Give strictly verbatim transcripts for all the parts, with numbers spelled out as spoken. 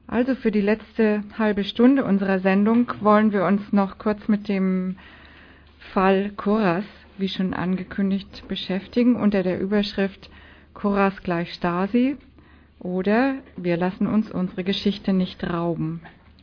Also für die letzte halbe Stunde unserer Sendung wollen wir uns noch kurz mit dem Fall Kurras, wie schon angekündigt, beschäftigen, unter der Überschrift Kurras gleich Stasi oder wir lassen uns unsere Geschichte nicht rauben.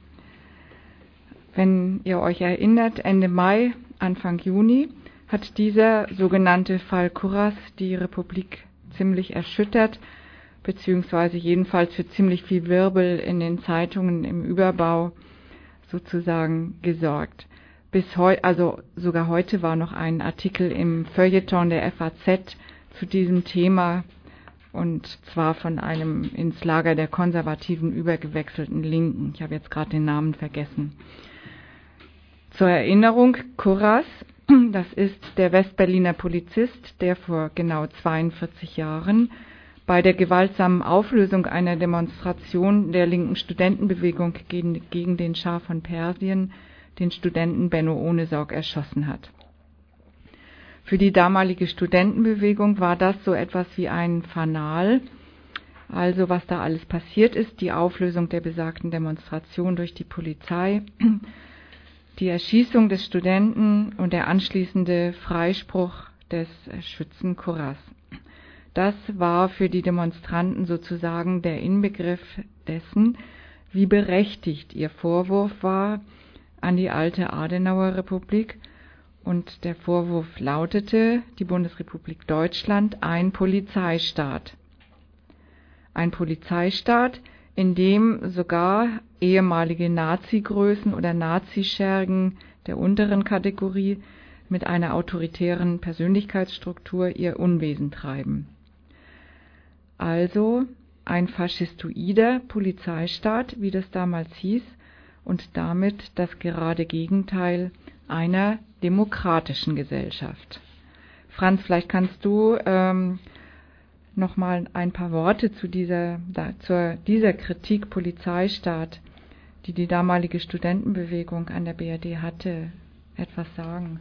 Wenn ihr euch erinnert, Ende Mai, Anfang Juni hat dieser sogenannte Fall Kurras die Republik ziemlich erschüttert, beziehungsweise jedenfalls für ziemlich viel Wirbel in den Zeitungen im Überbau sozusagen gesorgt. Bis heu, also sogar heute war noch ein Artikel im Feuilleton der F A Z zu diesem Thema, und zwar von einem ins Lager der Konservativen übergewechselten Linken. Ich habe jetzt gerade den Namen vergessen. Zur Erinnerung, Kurras, das ist der Westberliner Polizist, der vor genau zweiundvierzig Jahren bei der gewaltsamen Auflösung einer Demonstration der linken Studentenbewegung gegen, gegen den Schah von Persien den Studenten Benno Ohnesorg erschossen hat. Für die damalige Studentenbewegung war das so etwas wie ein Fanal, also was da alles passiert ist, die Auflösung der besagten Demonstration durch die Polizei, die Erschießung des Studenten und der anschließende Freispruch des Schützen Kurras. Das war für die Demonstranten sozusagen der Inbegriff dessen, wie berechtigt ihr Vorwurf war an die alte Adenauer Republik. Und der Vorwurf lautete, die Bundesrepublik Deutschland ein Polizeistaat. Ein Polizeistaat, in dem sogar ehemalige Nazi-Größen oder Nazischergen der unteren Kategorie mit einer autoritären Persönlichkeitsstruktur ihr Unwesen treiben. Also ein faschistoider Polizeistaat, wie das damals hieß, und damit das gerade Gegenteil einer demokratischen Gesellschaft. Franz, vielleicht kannst du ähm, noch mal ein paar Worte zu dieser, da, zur, dieser Kritik Polizeistaat, die die damalige Studentenbewegung an der B R D hatte, etwas sagen.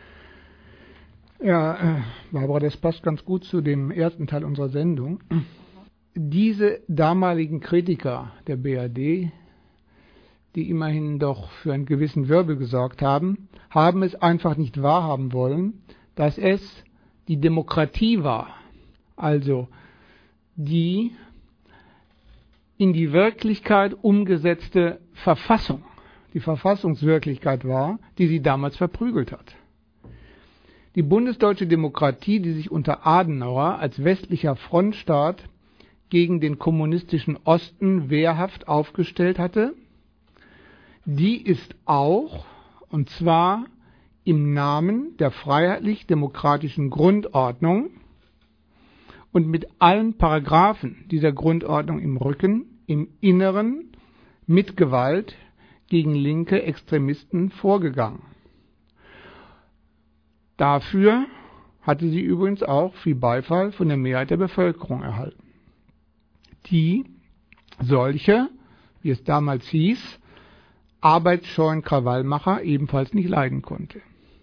Ja, äh, Barbara, das passt ganz gut zu dem ersten Teil unserer Sendung. Diese damaligen Kritiker der B R D, die immerhin doch für einen gewissen Wirbel gesorgt haben, haben es einfach nicht wahrhaben wollen, dass es die Demokratie war, also die in die Wirklichkeit umgesetzte Verfassung, die Verfassungswirklichkeit war, die sie damals verprügelt hat. Die bundesdeutsche Demokratie, die sich unter Adenauer als westlicher Frontstaat gegen den kommunistischen Osten wehrhaft aufgestellt hatte, die ist auch, und zwar im Namen der freiheitlich-demokratischen Grundordnung und mit allen Paragraphen dieser Grundordnung im Rücken, im Inneren mit Gewalt gegen linke Extremisten vorgegangen. Dafür hatte sie übrigens auch viel Beifall von der Mehrheit der Bevölkerung erhalten, die solche, wie es damals hieß, arbeitsscheuen Krawallmacher ebenfalls nicht leiden konnte.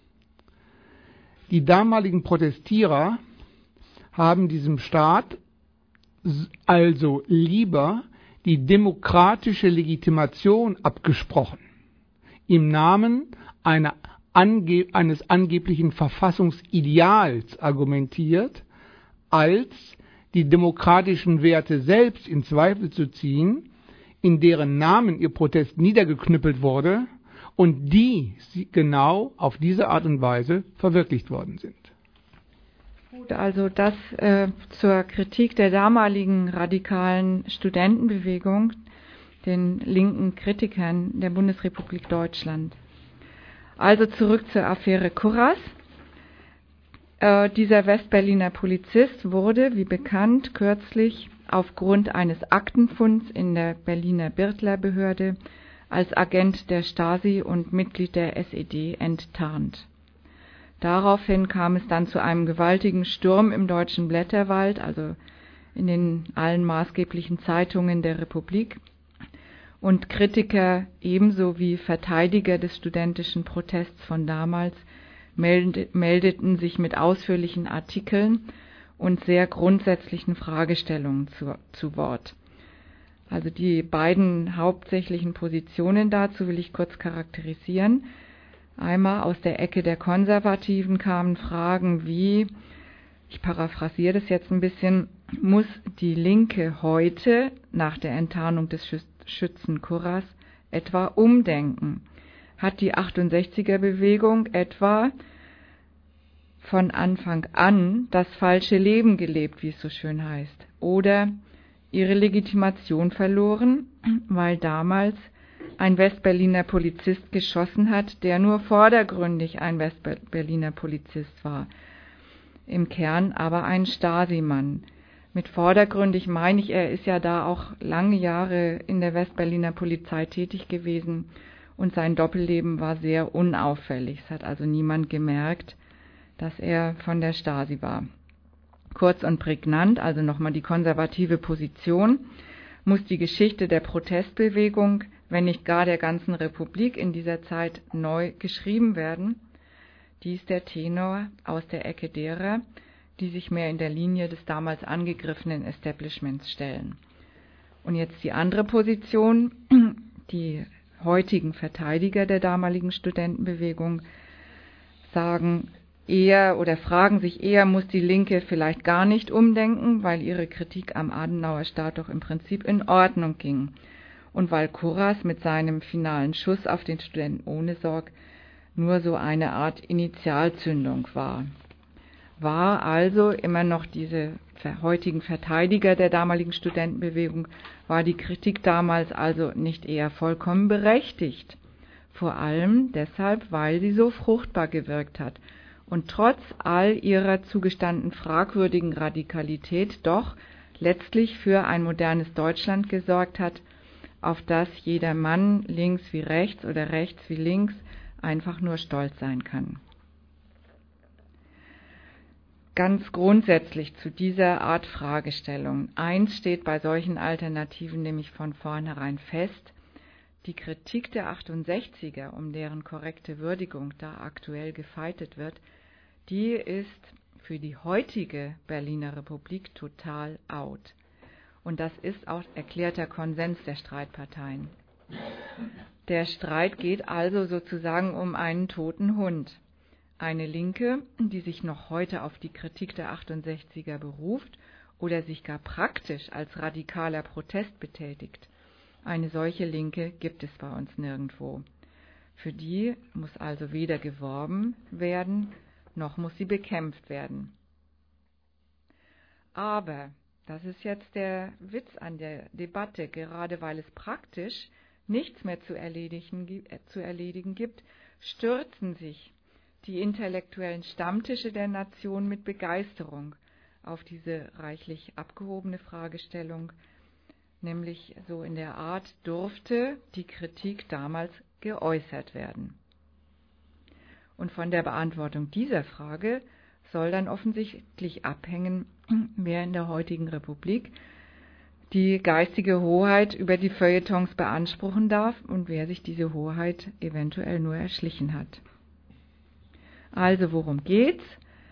Die damaligen Protestierer haben diesem Staat also lieber die demokratische Legitimation abgesprochen, im Namen einer ange- eines angeblichen Verfassungsideals argumentiert, als die demokratischen Werte selbst in Zweifel zu ziehen, in deren Namen ihr Protest niedergeknüppelt wurde und die genau auf diese Art und Weise verwirklicht worden sind. Gut, also das äh, zur Kritik der damaligen radikalen Studentenbewegung, den linken Kritikern der Bundesrepublik Deutschland. Also zurück zur Affäre Kurras. Äh, dieser Westberliner Polizist wurde, wie bekannt, kürzlich aufgrund eines Aktenfunds in der Berliner Birtler-Behörde als Agent der Stasi und Mitglied der S E D enttarnt. Daraufhin kam es dann zu einem gewaltigen Sturm im deutschen Blätterwald, also in den allen maßgeblichen Zeitungen der Republik. Und Kritiker ebenso wie Verteidiger des studentischen Protests von damals meldeten sich mit ausführlichen Artikeln und sehr grundsätzlichen Fragestellungen zu, zu Wort. Also die beiden hauptsächlichen Positionen dazu will ich kurz charakterisieren. Einmal aus der Ecke der Konservativen kamen Fragen wie, ich paraphrasiere das jetzt ein bisschen, muss die Linke heute nach der Enttarnung des Schützen Kurras etwa umdenken? Hat die achtundsechziger-Bewegung etwa von Anfang an das falsche Leben gelebt, wie es so schön heißt, oder ihre Legitimation verloren, weil damals ein Westberliner Polizist geschossen hat, der nur vordergründig ein Westberliner Polizist war, im Kern aber ein Stasi-Mann. Mit vordergründig meine ich, er ist ja da auch lange Jahre in der Westberliner Polizei tätig gewesen und sein Doppelleben war sehr unauffällig. Es hat also niemand gemerkt, dass er von der Stasi war. Kurz und prägnant, also nochmal die konservative Position, muss die Geschichte der Protestbewegung, wenn nicht gar der ganzen Republik in dieser Zeit neu geschrieben werden. Dies der Tenor aus der Ecke derer, die sich mehr in der Linie des damals angegriffenen Establishments stellen. Und jetzt die andere Position, die heutigen Verteidiger der damaligen Studentenbewegung sagen eher oder fragen sich eher, muss die Linke vielleicht gar nicht umdenken, weil ihre Kritik am Adenauer Staat doch im Prinzip in Ordnung ging und weil Kurras mit seinem finalen Schuss auf den Studenten ohne Sorg nur so eine Art Initialzündung war. War also immer noch diese heutigen Verteidiger der damaligen Studentenbewegung, war die Kritik damals also nicht eher vollkommen berechtigt, vor allem deshalb, weil sie so fruchtbar gewirkt hat und trotz all ihrer zugestanden fragwürdigen Radikalität doch letztlich für ein modernes Deutschland gesorgt hat, auf das jeder Mann links wie rechts oder rechts wie links einfach nur stolz sein kann. Ganz grundsätzlich zu dieser Art Fragestellung. Eins steht bei solchen Alternativen nämlich von vornherein fest: Die Kritik der achtundsechziger, um deren korrekte Würdigung da aktuell gefeitet wird, die ist für die heutige Berliner Republik total out. Und das ist auch erklärter Konsens der Streitparteien. Der Streit geht also sozusagen um einen toten Hund. Eine Linke, die sich noch heute auf die Kritik der achtundsechziger beruft oder sich gar praktisch als radikaler Protest betätigt. Eine solche Linke gibt es bei uns nirgendwo. Für die muss also weder geworben werden, noch muss sie bekämpft werden. Aber, das ist jetzt der Witz an der Debatte, gerade weil es praktisch nichts mehr zu erledigen, äh, zu erledigen gibt, stürzen sich die intellektuellen Stammtische der Nation mit Begeisterung auf diese reichlich abgehobene Fragestellung, nämlich so in der Art, durfte die Kritik damals geäußert werden. Und von der Beantwortung dieser Frage soll dann offensichtlich abhängen, wer in der heutigen Republik die geistige Hoheit über die Feuilletons beanspruchen darf und wer sich diese Hoheit eventuell nur erschlichen hat. Also worum geht's?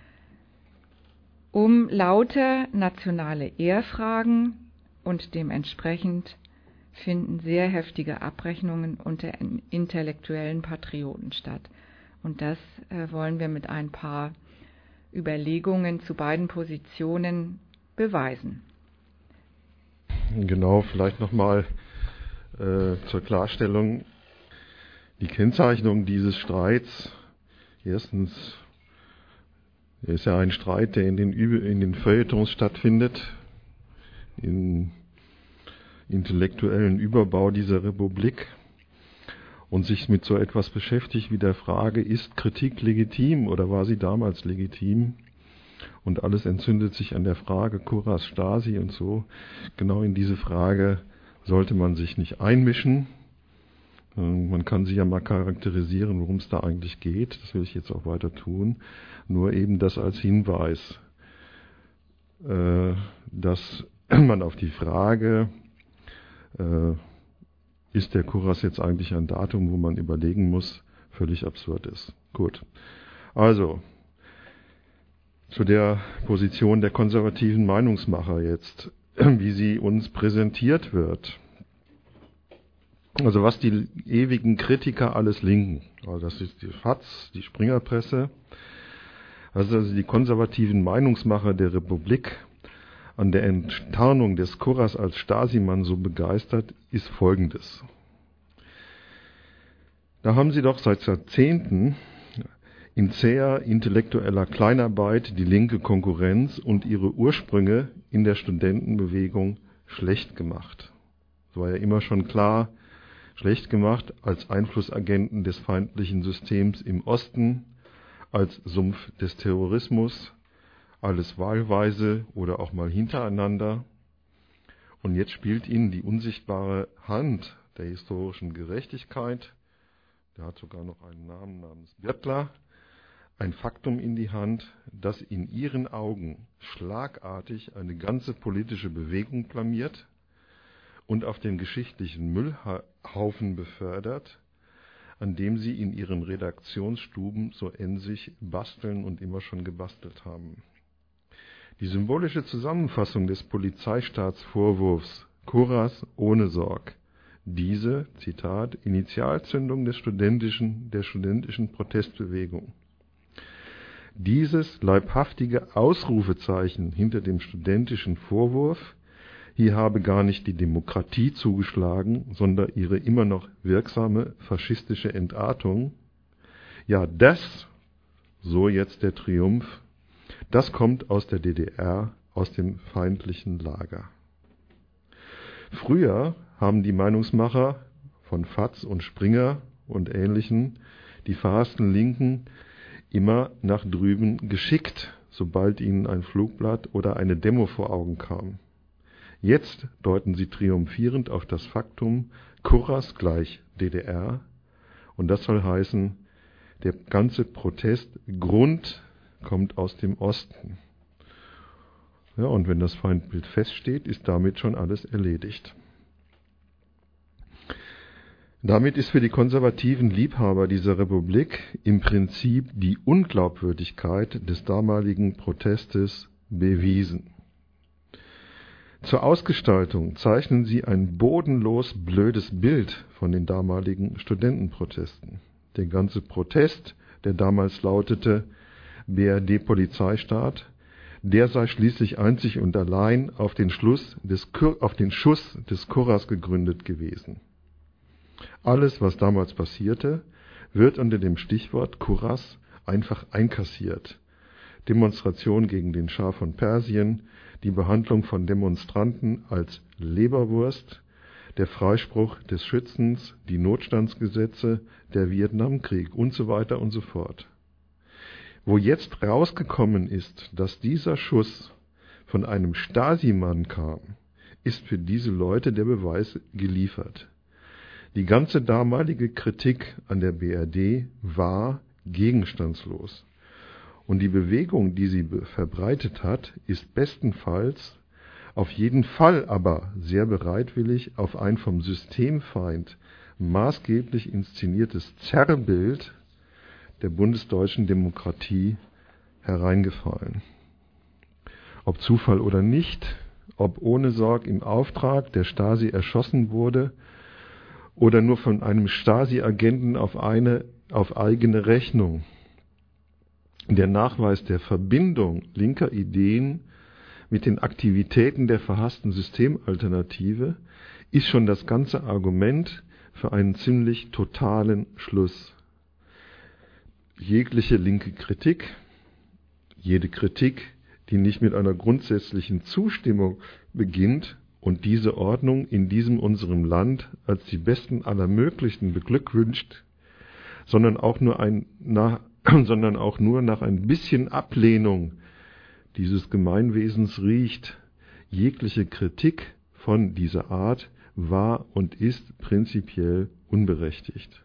Um lauter nationale Ehrfragen und dementsprechend finden sehr heftige Abrechnungen unter intellektuellen Patrioten statt. Und das äh, wollen wir mit ein paar Überlegungen zu beiden Positionen beweisen. Genau, vielleicht nochmal äh, zur Klarstellung. Die Kennzeichnung dieses Streits: Erstens, er ist ja ein Streit, der in den, in den Feuilletons stattfindet, im intellektuellen Überbau dieser Republik und sich mit so etwas beschäftigt wie der Frage, ist Kritik legitim oder war sie damals legitim? Und alles entzündet sich an der Frage Kurras, Stasi und so. Genau in diese Frage sollte man sich nicht einmischen. Man kann sie ja mal charakterisieren, worum es da eigentlich geht. Das will ich jetzt auch weiter tun. Nur eben das als Hinweis, dass man auf die Frage, ist der Kurras jetzt eigentlich ein Datum, wo man überlegen muss, völlig absurd ist. Gut. Also, zu der Position der konservativen Meinungsmacher jetzt, wie sie uns präsentiert wird. Also was die ewigen Kritiker alles linken. Also das ist die F A Z, die Springerpresse. Also die konservativen Meinungsmacher der Republik an der Enttarnung des Kurras als Stasi-Mann so begeistert, ist Folgendes. Da haben sie doch seit Jahrzehnten in zäher intellektueller Kleinarbeit die linke Konkurrenz und ihre Ursprünge in der Studentenbewegung schlecht gemacht. Es war ja immer schon klar, schlecht gemacht als Einflussagenten des feindlichen Systems im Osten, als Sumpf des Terrorismus, alles wahlweise oder auch mal hintereinander. Und jetzt spielt ihnen die unsichtbare Hand der historischen Gerechtigkeit, der hat sogar noch einen Namen namens Birtler, ein Faktum in die Hand, das in ihren Augen schlagartig eine ganze politische Bewegung blamiert und auf den geschichtlichen Müllhaufen befördert, an dem sie in ihren Redaktionsstuben so emsig basteln und immer schon gebastelt haben. Die symbolische Zusammenfassung des Polizeistaatsvorwurfs Kurras ohne Sorg, diese, Zitat, Initialzündung des studentischen, der studentischen Protestbewegung. Dieses leibhaftige Ausrufezeichen hinter dem studentischen Vorwurf, hier habe gar nicht die Demokratie zugeschlagen, sondern ihre immer noch wirksame faschistische Entartung. Ja, das, so jetzt der Triumph, das kommt aus der D D R, aus dem feindlichen Lager. Früher haben die Meinungsmacher von F A Z und Springer und Ähnlichen die verhassten Linken immer nach drüben geschickt, sobald ihnen ein Flugblatt oder eine Demo vor Augen kam. Jetzt deuten sie triumphierend auf das Faktum Kurras gleich D D R, und das soll heißen, der ganze Protestgrund kommt aus dem Osten. Ja, und wenn das Feindbild feststeht, ist damit schon alles erledigt. Damit ist für die konservativen Liebhaber dieser Republik im Prinzip die Unglaubwürdigkeit des damaligen Protestes bewiesen. Zur Ausgestaltung zeichnen sie ein bodenlos blödes Bild von den damaligen Studentenprotesten. Der ganze Protest, der damals lautete B R D-Polizeistaat, der sei schließlich einzig und allein auf den, Schluss des, auf den Schuss des Kurras gegründet gewesen. Alles, was damals passierte, wird unter dem Stichwort Kurras einfach einkassiert. Demonstration gegen den Schah von Persien, die Behandlung von Demonstranten als Leberwurst, der Freispruch des Schützens, die Notstandsgesetze, der Vietnamkrieg und so weiter und so fort. Wo jetzt rausgekommen ist, dass dieser Schuss von einem Stasi-Mann kam, ist für diese Leute der Beweis geliefert. Die ganze damalige Kritik an der B R D war gegenstandslos. Und die Bewegung, die sie verbreitet hat, ist bestenfalls, auf jeden Fall aber sehr bereitwillig auf ein vom Systemfeind maßgeblich inszeniertes Zerrbild der bundesdeutschen Demokratie hereingefallen. Ob Zufall oder nicht, ob ohne Sorg im Auftrag der Stasi erschossen wurde oder nur von einem Stasi-Agenten auf eine, auf eigene Rechnung. Der Nachweis der Verbindung linker Ideen mit den Aktivitäten der verhassten Systemalternative ist schon das ganze Argument für einen ziemlich totalen Schluss. Jegliche linke Kritik, jede Kritik, die nicht mit einer grundsätzlichen Zustimmung beginnt und diese Ordnung in diesem unserem Land als die besten aller möglichen beglückwünscht, sondern auch nur ein, nach, sondern auch nur nach ein bisschen Ablehnung dieses Gemeinwesens riecht. Jegliche Kritik von dieser Art war und ist prinzipiell unberechtigt.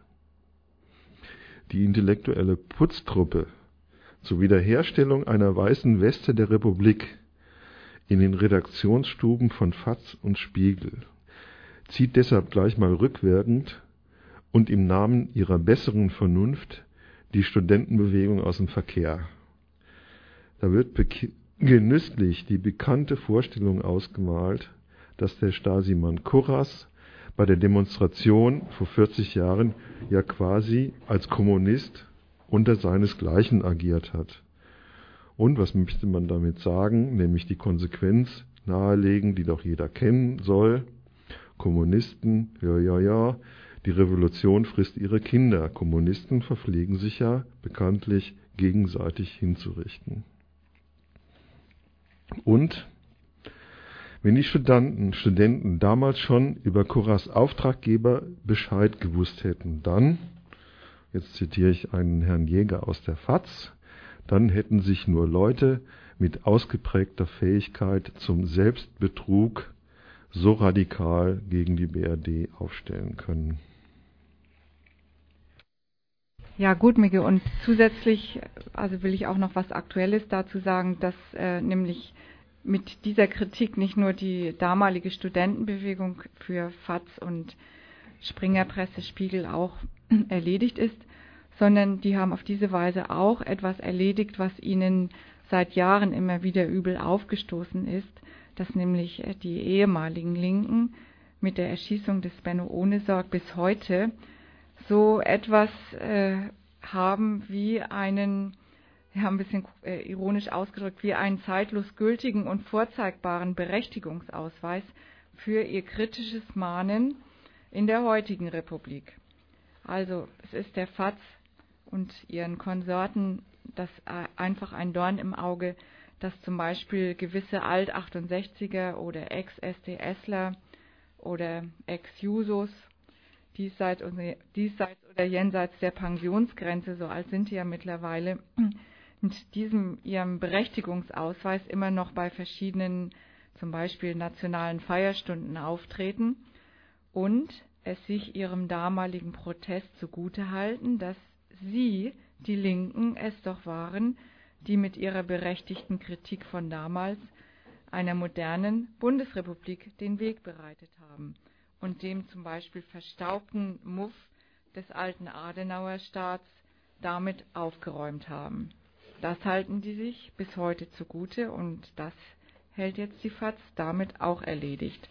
Die intellektuelle Putztruppe zur Wiederherstellung einer weißen Weste der Republik in den Redaktionsstuben von F A Z und Spiegel zieht deshalb gleich mal rückwirkend und im Namen ihrer besseren Vernunft die Studentenbewegung aus dem Verkehr. Da wird genüsslich die bekannte Vorstellung ausgemalt, dass der Stasi-Mann Kurras bei der Demonstration vor vierzig Jahren ja quasi als Kommunist unter seinesgleichen agiert hat. Und was möchte man damit sagen? Nämlich die Konsequenz nahelegen, die doch jeder kennen soll. Kommunisten, ja, ja, ja, die Revolution frisst ihre Kinder. Kommunisten verpflegen sich ja bekanntlich gegenseitig hinzurichten. Und wenn die Studenten, Studenten damals schon über Curras Auftraggeber Bescheid gewusst hätten, dann, jetzt zitiere ich einen Herrn Jäger aus der F A Z, dann hätten sich nur Leute mit ausgeprägter Fähigkeit zum Selbstbetrug so radikal gegen die B R D aufstellen können. Ja gut, Migge, und zusätzlich also will ich auch noch was Aktuelles dazu sagen, dass äh, nämlich mit dieser Kritik nicht nur die damalige Studentenbewegung für F A Z und Springerpresse, Spiegel auch erledigt ist, sondern die haben auf diese Weise auch etwas erledigt, was ihnen seit Jahren immer wieder übel aufgestoßen ist, dass nämlich die ehemaligen Linken mit der Erschießung des Benno Ohnesorg bis heute so etwas äh, haben wie einen, ja, ein bisschen äh, ironisch ausgedrückt, wie einen zeitlos gültigen und vorzeigbaren Berechtigungsausweis für ihr kritisches Mahnen in der heutigen Republik. Also es ist der F A Z und ihren Konsorten das äh, einfach ein Dorn im Auge, dass zum Beispiel gewisse Alt-achtundsechziger oder Ex-SDSler oder Ex-Jusos diesseits, diesseits oder jenseits der Pensionsgrenze, so alt sind die ja mittlerweile, mit diesem ihrem Berechtigungsausweis immer noch bei verschiedenen, zum Beispiel nationalen Feierstunden auftreten und es sich ihrem damaligen Protest zugutehalten, dass sie, die Linken, es doch waren, die mit ihrer berechtigten Kritik von damals einer modernen Bundesrepublik den Weg bereitet haben und dem zum Beispiel verstaubten Muff des alten Adenauerstaats damit aufgeräumt haben. Das halten die sich bis heute zugute und das hält jetzt die F A Z damit auch erledigt.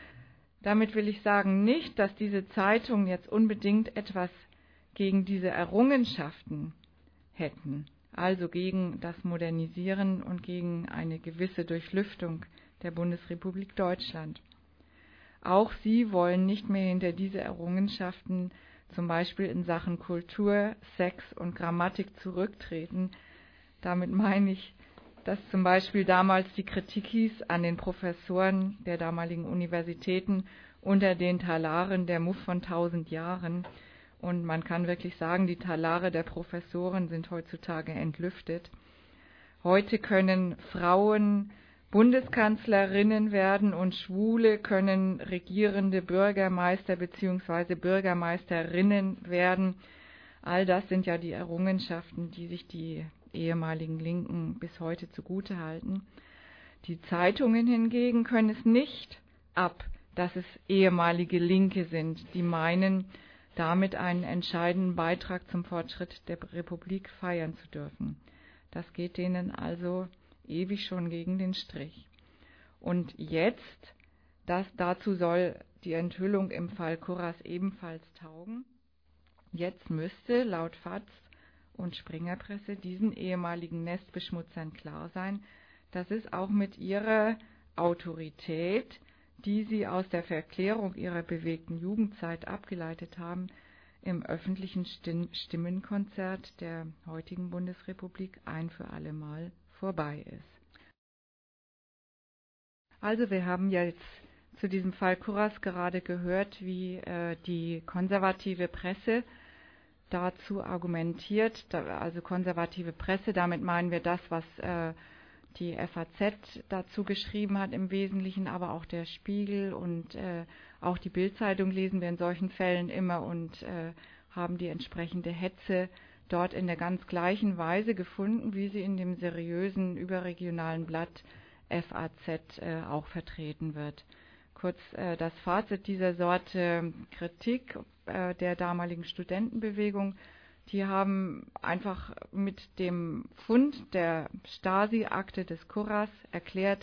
Damit will ich sagen, nicht, dass diese Zeitungen jetzt unbedingt etwas gegen diese Errungenschaften hätten, also gegen das Modernisieren und gegen eine gewisse Durchlüftung der Bundesrepublik Deutschland. Auch sie wollen nicht mehr hinter diese Errungenschaften, zum Beispiel in Sachen Kultur, Sex und Grammatik, zurücktreten. Damit meine ich, dass zum Beispiel damals die Kritik hieß an den Professoren der damaligen Universitäten unter den Talaren der Muff von tausend Jahren. Und man kann wirklich sagen, die Talare der Professoren sind heutzutage entlüftet. Heute können Frauen Bundeskanzlerinnen werden und Schwule können regierende Bürgermeister bzw. Bürgermeisterinnen werden. All das sind ja die Errungenschaften, die sich die ehemaligen Linken bis heute zugutehalten. Die Zeitungen hingegen können es nicht ab, dass es ehemalige Linke sind, die meinen, damit einen entscheidenden Beitrag zum Fortschritt der Republik feiern zu dürfen. Das geht denen also ewig schon gegen den Strich. Und jetzt, das, dazu soll die Enthüllung im Fall Curras ebenfalls taugen, jetzt müsste laut F A Z und Springerpresse diesen ehemaligen Nestbeschmutzern klar sein, dass es auch mit ihrer Autorität, die sie aus der Verklärung ihrer bewegten Jugendzeit abgeleitet haben, im öffentlichen Stimmenkonzert der heutigen Bundesrepublik ein für alle Mal vorbei ist. Also wir haben jetzt zu diesem Fall Curras gerade gehört, wie äh, die konservative Presse dazu argumentiert, da, also konservative Presse, damit meinen wir das, was äh, die F A Z dazu geschrieben hat im Wesentlichen, aber auch der Spiegel und äh, auch die Bild-Zeitung lesen wir in solchen Fällen immer und äh, haben die entsprechende Hetze dort in der ganz gleichen Weise gefunden, wie sie in dem seriösen überregionalen Blatt F A Z äh, auch vertreten wird. Kurz äh, das Fazit dieser Sorte Kritik äh, der damaligen Studentenbewegung: Die haben einfach mit dem Fund der Stasi-Akte des Curras erklärt,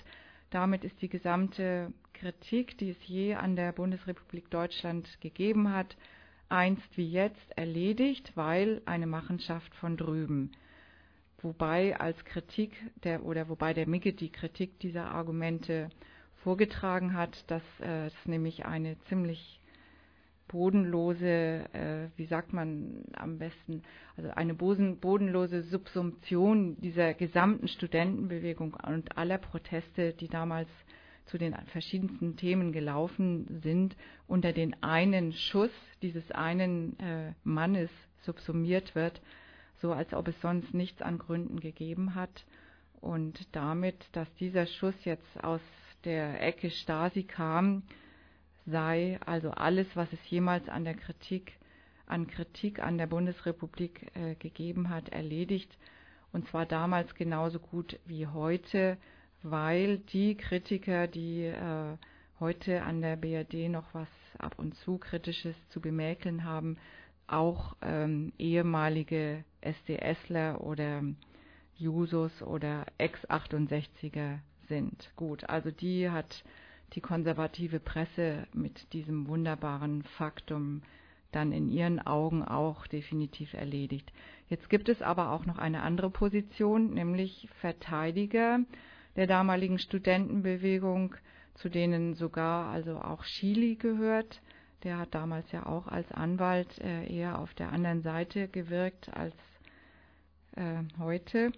Damit ist die gesamte Kritik, die es je an der Bundesrepublik Deutschland gegeben hat, einst wie jetzt erledigt, weil eine Machenschaft von drüben. Wobei als Kritik der oder wobei der Migge die Kritik dieser Argumente vorgetragen hat, dass äh, es nämlich eine ziemlich bodenlose, äh, wie sagt man am besten, also eine boden, bodenlose Subsumption dieser gesamten Studentenbewegung und aller Proteste, die damals zu den verschiedensten Themen gelaufen sind, unter den einen Schuss dieses einen äh, Mannes subsumiert wird, so als ob es sonst nichts an Gründen gegeben hat. Und damit, dass dieser Schuss jetzt aus der Ecke Stasi kam, sei also alles, was es jemals an der Kritik, an Kritik an der Bundesrepublik äh, gegeben hat, erledigt. Und zwar damals genauso gut wie heute, weil die Kritiker, die äh, heute an der B R D noch was ab und zu Kritisches zu bemäkeln haben, auch ähm, ehemalige SdSler oder Jusos oder Ex-achtundsechziger sind. Gut, also die hat die konservative Presse mit diesem wunderbaren Faktum dann in ihren Augen auch definitiv erledigt. Jetzt gibt es aber auch noch eine andere Position, nämlich Verteidiger der damaligen Studentenbewegung, zu denen sogar also auch Schily gehört. Der hat damals ja auch als Anwalt äh, eher auf der anderen Seite gewirkt als äh, heute.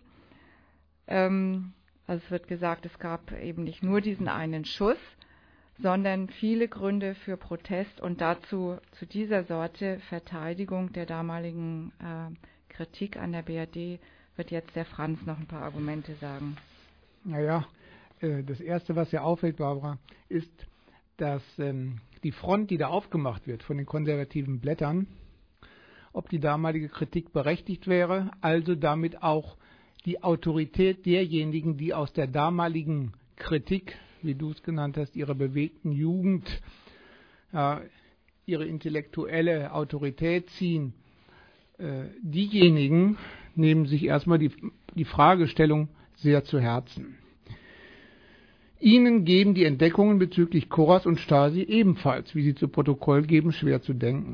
Ähm, also es wird gesagt, es gab eben nicht nur diesen einen Schuss, sondern viele Gründe für Protest und dazu zu dieser Sorte Verteidigung der damaligen äh, Kritik an der B R D wird jetzt der Franz noch ein paar Argumente sagen. Naja, äh, das Erste, was ja auffällt, Barbara, ist, dass ähm, die Front, die da aufgemacht wird von den konservativen Blättern, ob die damalige Kritik berechtigt wäre, also damit auch die Autorität derjenigen, die aus der damaligen Kritik, wie du es genannt hast, ihrer bewegten Jugend, äh, ihre intellektuelle Autorität ziehen, äh, diejenigen nehmen sich erstmal die, die Fragestellung sehr zu Herzen. Ihnen geben die Entdeckungen bezüglich Korras und Stasi ebenfalls, wie Sie zu Protokoll geben, schwer zu denken.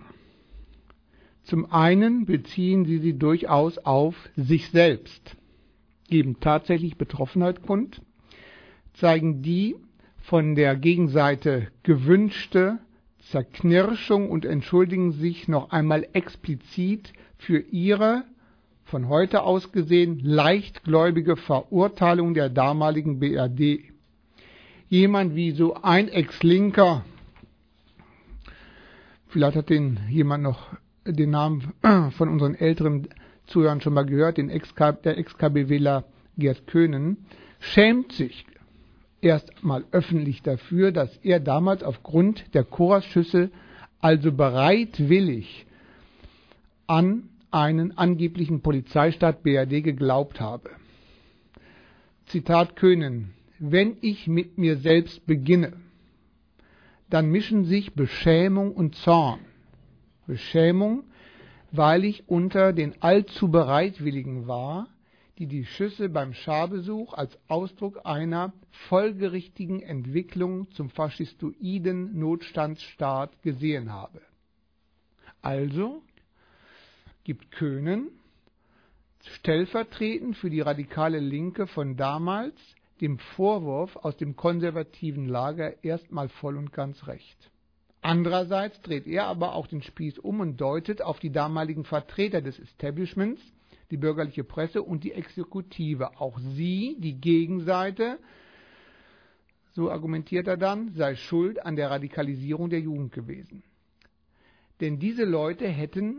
Zum einen beziehen Sie sie durchaus auf sich selbst, geben tatsächlich Betroffenheit kund, zeigen die von der Gegenseite gewünschte Zerknirschung und entschuldigen sich noch einmal explizit für ihre, von heute aus gesehen, leichtgläubige Verurteilung der damaligen B R D. Jemand wie so ein Ex-Linker, vielleicht hat den jemand noch den Namen von unseren älteren Zuhörern schon mal gehört, den Ex-K, der Ex-KBWler Gerd Köhnen, schämt sich erst mal öffentlich dafür, dass er damals aufgrund der Korras-Schüsse also bereitwillig an einen angeblichen Polizeistaat B R D geglaubt habe. Zitat Köhnen: Wenn ich mit mir selbst beginne, dann mischen sich Beschämung und Zorn. Beschämung, weil ich unter den allzu Bereitwilligen war, die die Schüsse beim Scharbesuch als Ausdruck einer folgerichtigen Entwicklung zum faschistoiden Notstandsstaat gesehen habe. Also gibt Köhnen stellvertretend für die radikale Linke von damals dem Vorwurf aus dem konservativen Lager erstmal voll und ganz recht. Andererseits dreht er aber auch den Spieß um und deutet auf die damaligen Vertreter des Establishments, die bürgerliche Presse und die Exekutive. Auch sie, die Gegenseite, so argumentiert er dann, sei schuld an der Radikalisierung der Jugend gewesen. Denn diese Leute hätten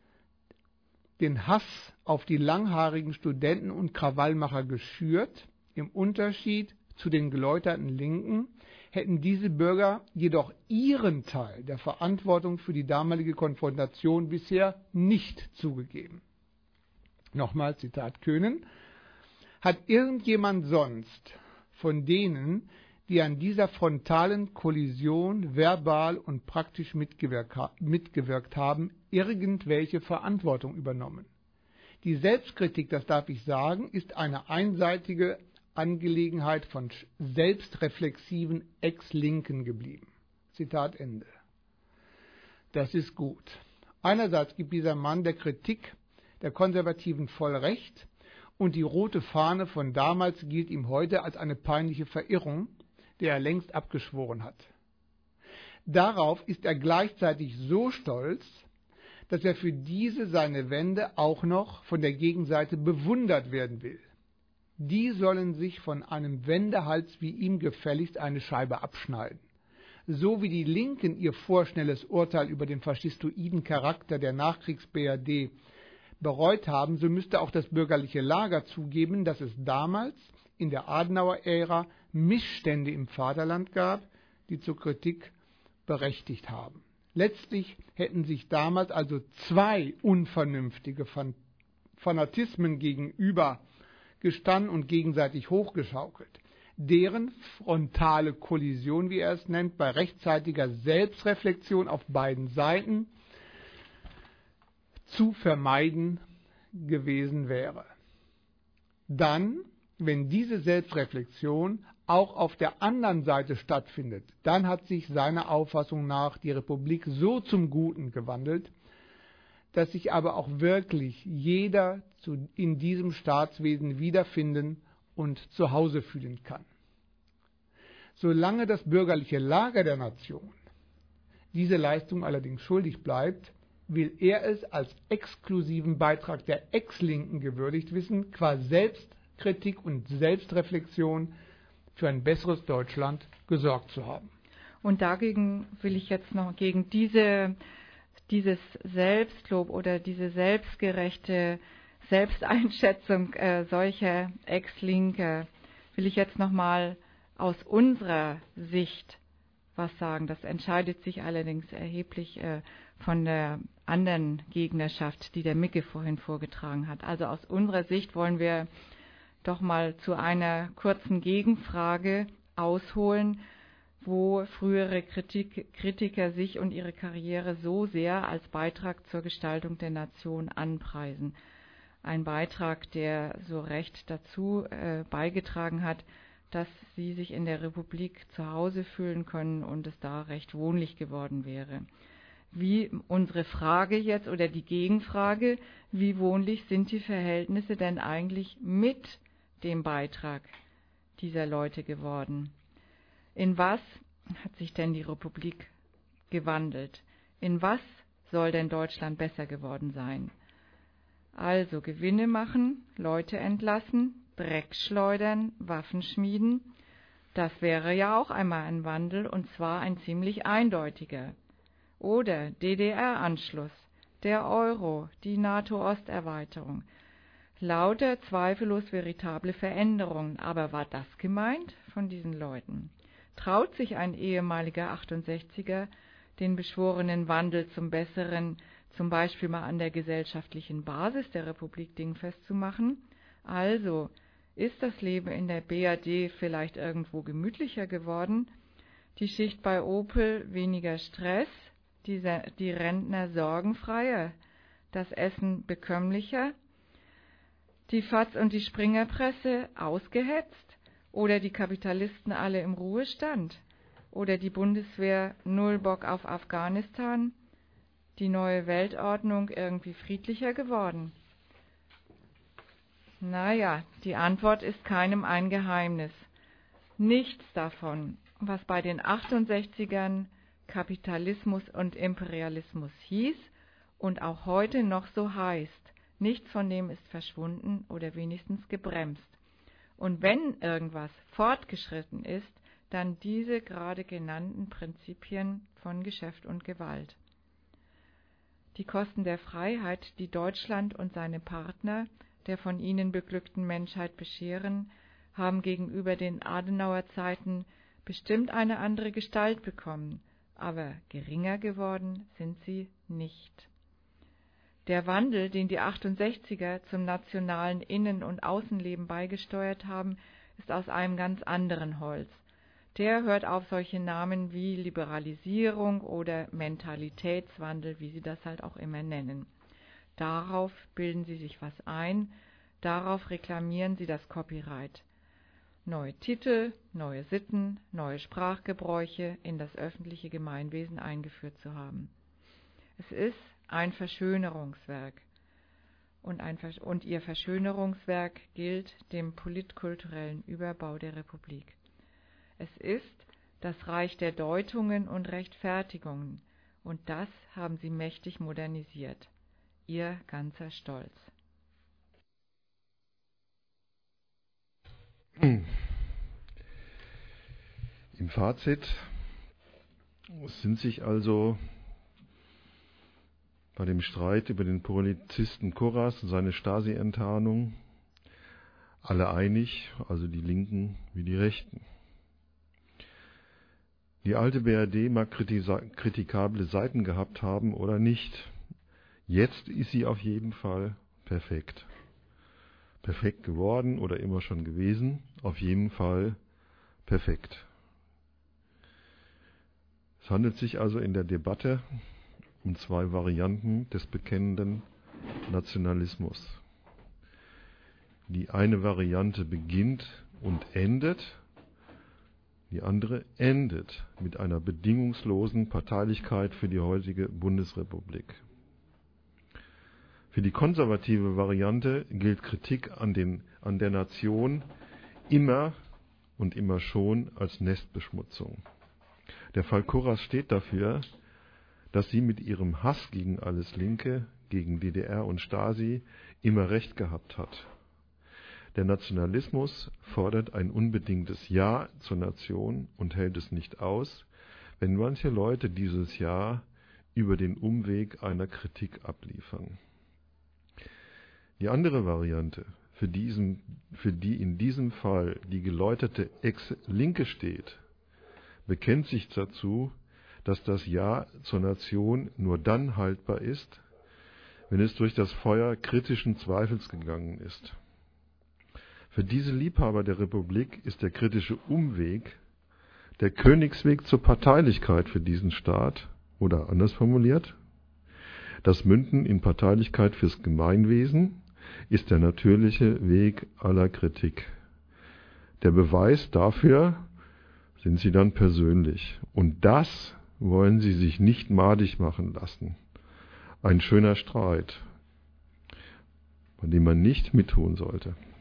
den Hass auf die langhaarigen Studenten und Krawallmacher geschürt. Im Unterschied zu den geläuterten Linken hätten diese Bürger jedoch ihren Teil der Verantwortung für die damalige Konfrontation bisher nicht zugegeben. Nochmal Zitat Köhnen: Hat irgendjemand sonst von denen, die an dieser frontalen Kollision verbal und praktisch mitgewirkt haben, irgendwelche Verantwortung übernommen? Die Selbstkritik, das darf ich sagen, ist eine einseitige Angelegenheit von selbstreflexiven Ex-Linken geblieben. Zitat Ende. Das ist gut. Einerseits gibt dieser Mann der Kritik der Konservativen voll Recht und die rote Fahne von damals gilt ihm heute als eine peinliche Verirrung, der er längst abgeschworen hat. Darauf ist er gleichzeitig so stolz, dass er für diese seine Wende auch noch von der Gegenseite bewundert werden will. Die sollen sich von einem Wendehals wie ihm gefälligst eine Scheibe abschneiden. So wie die Linken ihr vorschnelles Urteil über den faschistoiden Charakter der Nachkriegs-B R D bereut haben, so müsste auch das bürgerliche Lager zugeben, dass es damals in der Adenauer-Ära Missstände im Vaterland gab, die zur Kritik berechtigt haben. Letztlich hätten sich damals also zwei unvernünftige Fanatismen gegenüber gestanden und gegenseitig hochgeschaukelt. Deren frontale Kollision, wie er es nennt, bei rechtzeitiger Selbstreflexion auf beiden Seiten zu vermeiden gewesen wäre. Dann, wenn diese Selbstreflexion auch auf der anderen Seite stattfindet, dann hat sich seiner Auffassung nach die Republik so zum Guten gewandelt, dass sich aber auch wirklich jeder zu, in diesem Staatswesen wiederfinden und zu Hause fühlen kann. Solange das bürgerliche Lager der Nation diese Leistung allerdings schuldig bleibt, will er es als exklusiven Beitrag der Ex-Linken gewürdigt wissen, qua Selbstkritik und Selbstreflexion für ein besseres Deutschland gesorgt zu haben. Und dagegen will ich jetzt noch gegen diese, dieses Selbstlob oder diese selbstgerechte Selbsteinschätzung äh, solcher Ex-Linke will ich jetzt nochmal aus unserer Sicht was sagen. Das entscheidet sich allerdings erheblich äh, von der anderen Gegnerschaft, die der Micke vorhin vorgetragen hat. Also aus unserer Sicht wollen wir doch mal zu einer kurzen Gegenfrage ausholen, wo frühere Kritik, Kritiker sich und ihre Karriere so sehr als Beitrag zur Gestaltung der Nation anpreisen. Ein Beitrag, der so recht dazu äh, beigetragen hat, dass sie sich in der Republik zu Hause fühlen können und es da recht wohnlich geworden wäre. Wie unsere Frage jetzt oder die Gegenfrage, wie wohnlich sind die Verhältnisse denn eigentlich mit dem Beitrag dieser Leute geworden? In was hat sich denn die Republik gewandelt? In was soll denn Deutschland besser geworden sein? Also Gewinne machen, Leute entlassen, Dreck schleudern, Waffen schmieden, das wäre ja auch einmal ein Wandel, und zwar ein ziemlich eindeutiger. Oder D D R-Anschluss, der Euro, die NATO-Osterweiterung. Lauter zweifellos veritable Veränderungen. Aber war das gemeint von diesen Leuten? Traut sich ein ehemaliger achtundsechziger den beschworenen Wandel zum Besseren zum Beispiel mal an der gesellschaftlichen Basis der Republik dingfest zu machen? Also, ist das Leben in der B R D vielleicht irgendwo gemütlicher geworden? Die Schicht bei Opel weniger Stress, die, die Rentner sorgenfreier, das Essen bekömmlicher, die Fatz und die Springerpresse ausgehetzt oder die Kapitalisten alle im Ruhestand oder die Bundeswehr null Bock auf Afghanistan, die neue Weltordnung irgendwie friedlicher geworden? Naja, die Antwort ist keinem ein Geheimnis. Nichts davon, was bei den achtundsechzigern Kapitalismus und Imperialismus hieß und auch heute noch so heißt, nichts von dem ist verschwunden oder wenigstens gebremst. Und wenn irgendwas fortgeschritten ist, dann diese gerade genannten Prinzipien von Geschäft und Gewalt. Die Kosten der Freiheit, die Deutschland und seine Partner der von ihnen beglückten Menschheit bescheren, haben gegenüber den Adenauer Zeiten bestimmt eine andere Gestalt bekommen, aber geringer geworden sind sie nicht. Der Wandel, den die achtundsechziger zum nationalen Innen- und Außenleben beigesteuert haben, ist aus einem ganz anderen Holz. Der hört auf solche Namen wie Liberalisierung oder Mentalitätswandel, wie sie das halt auch immer nennen. Darauf bilden sie sich was ein, darauf reklamieren sie das Copyright. neue Titel, neue Sitten, neue Sprachgebräuche in das öffentliche Gemeinwesen eingeführt zu haben. Es ist ein Verschönerungswerk. Und, ein Versch- und ihr Verschönerungswerk gilt dem politkulturellen Überbau der Republik. Es ist das Reich der Deutungen und Rechtfertigungen, und das haben sie mächtig modernisiert. Ihr ganzer Stolz. Im Fazit sind sich also bei dem Streit über den Polizisten Kurras und seine Stasi-Enttarnung alle einig, also die Linken wie die Rechten. Die alte B R D mag kritikable Seiten gehabt haben oder nicht. Jetzt ist sie auf jeden Fall perfekt. Perfekt geworden oder immer schon gewesen, auf jeden Fall perfekt. Es handelt sich also in der Debatte um zwei Varianten des bekennenden Nationalismus. Die eine Variante beginnt und endet, die andere endet mit einer bedingungslosen Parteilichkeit für die heutige Bundesrepublik. Für die konservative Variante gilt Kritik an, den, an der Nation immer und immer schon als Nestbeschmutzung. Der Fall Kurras steht dafür, dass sie mit ihrem Hass gegen alles Linke, gegen D D R und Stasi immer recht gehabt hat. Der Nationalismus fordert ein unbedingtes Ja zur Nation und hält es nicht aus, wenn manche Leute dieses Ja über den Umweg einer Kritik abliefern. Die andere Variante, für, diesen, für die in diesem Fall die geläuterte Ex-Linke steht, bekennt sich dazu, dass das Ja zur Nation nur dann haltbar ist, wenn es durch das Feuer kritischen Zweifels gegangen ist. Für diese Liebhaber der Republik ist der kritische Umweg der Königsweg zur Parteilichkeit für diesen Staat, oder anders formuliert, das Münden in Parteilichkeit fürs Gemeinwesen ist der natürliche Weg aller Kritik. Der Beweis dafür sind sie dann persönlich. Und das wollen sie sich nicht madig machen lassen. Ein schöner Streit, bei dem man nicht mittun sollte.